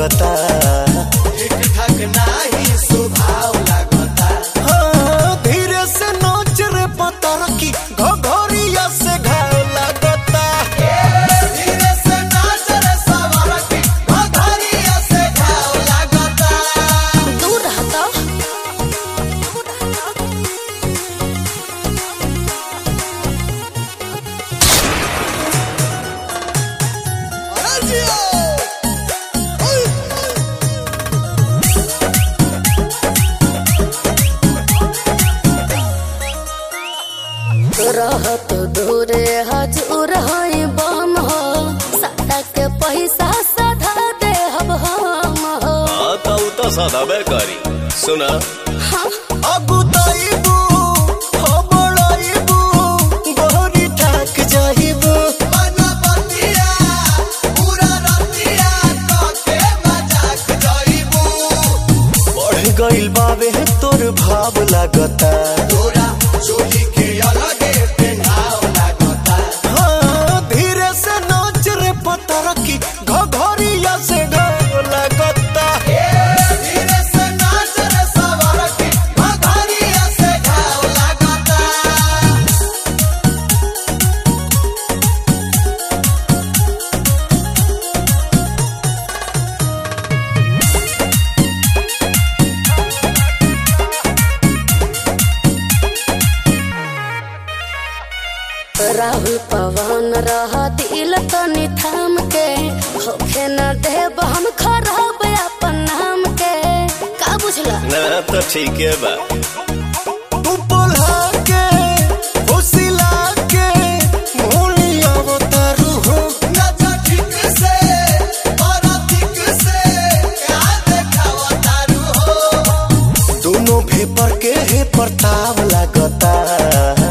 लागता, ठीक ठाक नाही स्वभाव लागता। हाँ, धीरे से नाच रे पता रखी घोघरिया से घाव लागता। धीरे से नाच रे सवार की घोघरिया से घाव लागता। दूर रहता रहत दूरे हजूर है बम हो, सादा के पैसा साधा दे हम हो। तो सदाबे करी सुना। हाँ अगुताइबू हो बड़ाइबू गोरी ठाक जाइबू। बनबतिया पूरा रतिया काके मजाक जाइबू। बढ़ गइल बावे तोर भाव लागता, तोरा चोली के अलगे पेनाव लागता। हाँ, धीरे से नाच रे पता रखी घोघरिया से घाव लागता। धीरे से नाच रे सवार की घोघरिया से घाव लागता। राहुल पवन रह दिल तनी थाम के, होखे न देब हम खराब अपन नाम के। का बुझला ना तो ठीक है बा। तू बोला के होसिला के मोलिया बतारू हो। नचा ठीक से और ठीक से क्या देखावा तारू हो। दोनों भेपर के है परताव लागता,